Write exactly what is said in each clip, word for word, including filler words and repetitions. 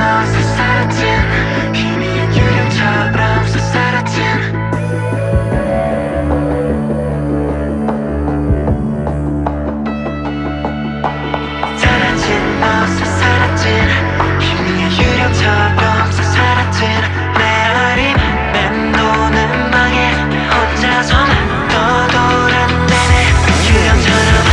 벗어 사라진 희미한 유령처럼 사라진 사라진 벗어 사라진 희미한 유령처럼 사라진 메아리 맴도는 방에 혼자서만 떠돌아내네 유령처럼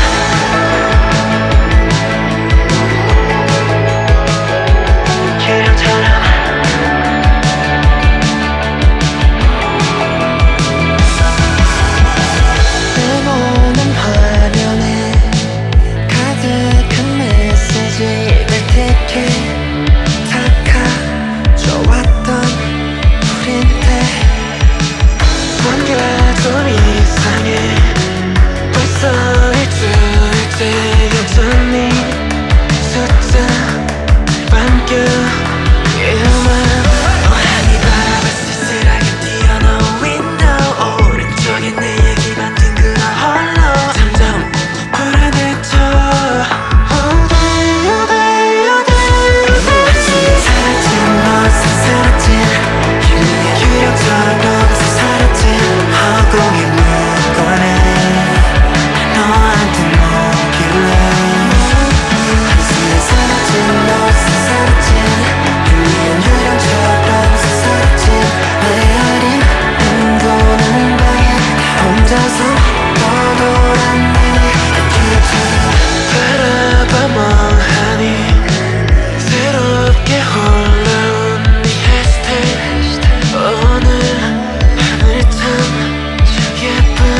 좀 이상해 벌써 일주일째 여전히 숫자 반겨 이만 어항이 바라볼 쓸쓸하게 띄어놓은 윈도우 오른쪽에 내 얘기만 둥그러 홀로 점점 불안해져 어디요 어디요 어디요 한숨에 사라진 벗어 사라진 희미한 유령처럼 사라진 허공에 묻거나 너한테 묻길래 한숨에 사라진 벗어 사라진 희미한 유령처럼 사라진 메아리 맴도는 방에 혼자서 떠돌아내니 바라봐 멍하니 새롭게 올라온 네 해시태그 오늘 하늘 참 예쁜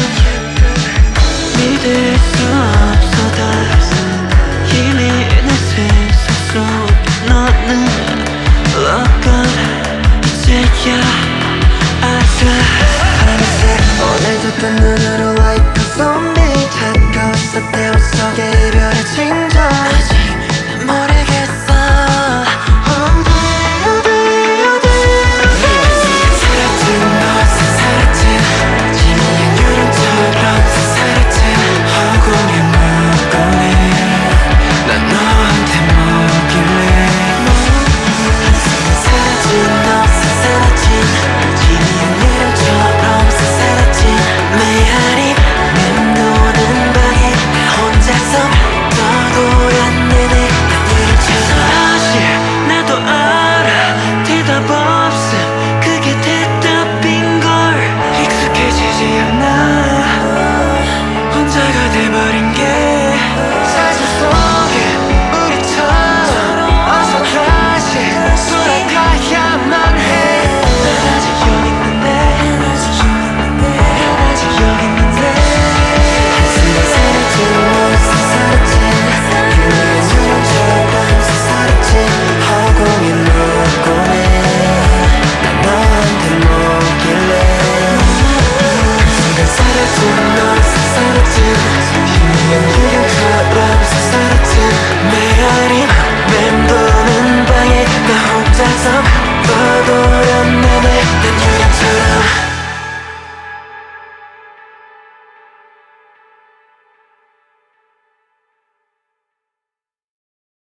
믿을 수 없어 다 이미 내 세상 속 너는 어떤 이제야 알아 밤새 오늘도 또